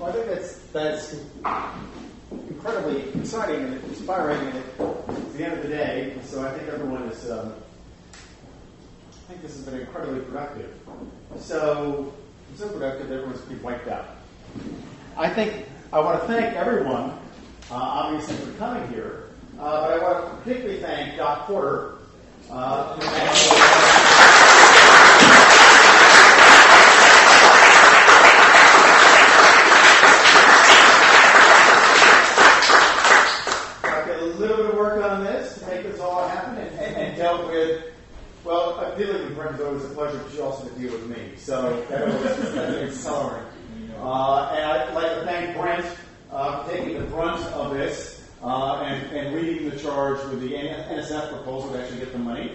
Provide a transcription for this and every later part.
Well, I think that's incredibly exciting and inspiring, and it's the end of the day. So I think everyone is. I think this has been incredibly productive. So productive that everyone's pretty wiped out. I think I want to thank everyone, obviously, for coming here. But I want to particularly thank Doc Porter. Dealing with Brent is always a pleasure, but you also have to deal with me. So that was accelerating. And I'd like to thank Brent for taking the brunt of this and leading the charge with the NSF proposal to actually get the money.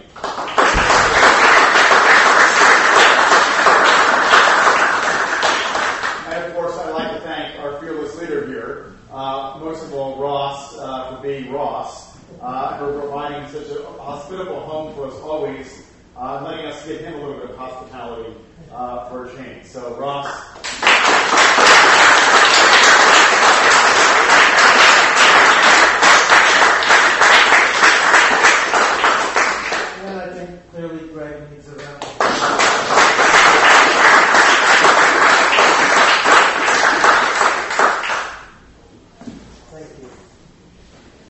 And of course, I'd like to thank our fearless leader here, most of all Ross, for being Ross, for providing such a hospitable home for us always. Letting us give him a little bit of hospitality for a change. So, Ross.